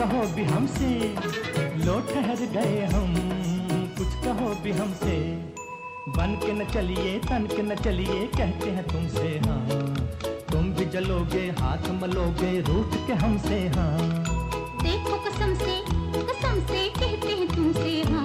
कहो भी हमसे, लो ठहर गए हम, कुछ कहो भी हमसे। बन के न चलिए तन के न चलिए, कहते हैं तुमसे हाँ। तुम भी जलोगे हाथ मलोगे रूठ के हमसे हाँ। देखो कसम से कहते हैं तुमसे हाँ।